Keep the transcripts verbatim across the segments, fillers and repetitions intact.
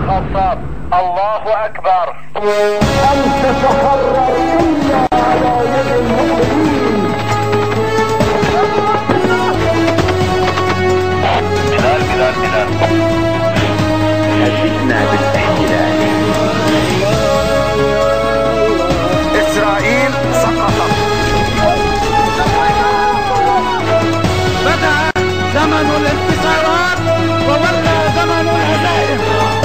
الخاصات. الله أكبر. أن تتحرر إلا على يد المؤمنين. بلال بلال بلال هددنا بالاحتلال. إسرائيل سقطت. بدأ زمن الانتصارات وولى زمن الهزائم.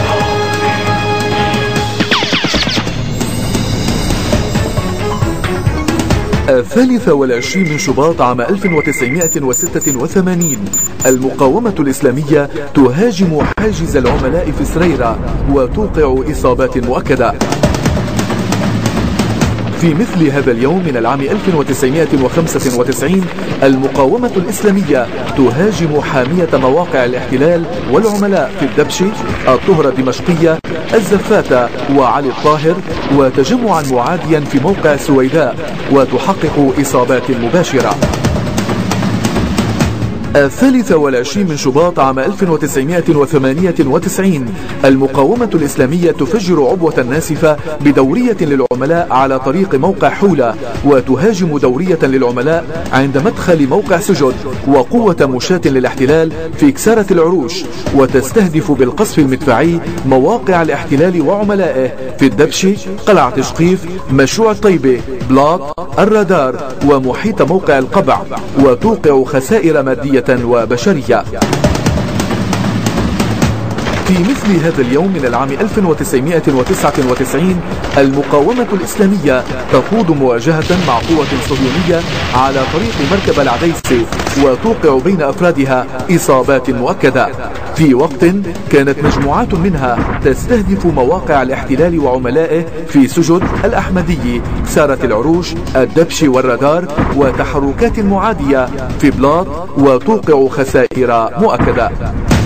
الثالث والعشرين من شباط عام ألف وتسعمائة وستة وثمانين المقاومة الإسلامية تهاجم حاجز العملاء في سريرة وتوقع إصابات مؤكدة. في مثل هذا اليوم من العام ألف وتسعمائة وخمسة وتسعين المقاومة الإسلامية تهاجم حامية مواقع الاحتلال والعملاء في الدبش، الطهرة الدمشقية، الزفاتة وعلي الطاهر، وتجمعا معاديا في موقع سويداء، وتحقق إصابات مباشرة. الثالث والعشرين من شباط عام ألف وتسعمائة وثمانية وتسعين المقاومة الإسلامية تفجر عبوة ناسفة بدورية للعملاء على طريق موقع حولة، وتهاجم دورية للعملاء عند مدخل موقع سجد، وقوة مشاة للاحتلال في كسارة العروش، وتستهدف بالقصف المدفعي مواقع الاحتلال وعملائه في الدبش، قلعة شقيف، مشروع الطيبة، بلاط، الرادار، ومحيط موقع القبع، وتوقع خسائر مادية وبشرية. في مثل هذا اليوم من العام ألف وتسعمائة وتسعة وتسعين المقاومة الإسلامية تخوض مواجهة مع قوة صهيونية على طريق مركب العديسة، وتوقع بين أفرادها إصابات مؤكدة، في وقت كانت مجموعات منها تستهدف مواقع الاحتلال وعملائه في سجد، الأحمدية، سارة العروش، الدبش والرادار، وتحركات معادية في بلاط، وتوقع خسائر مؤكدة.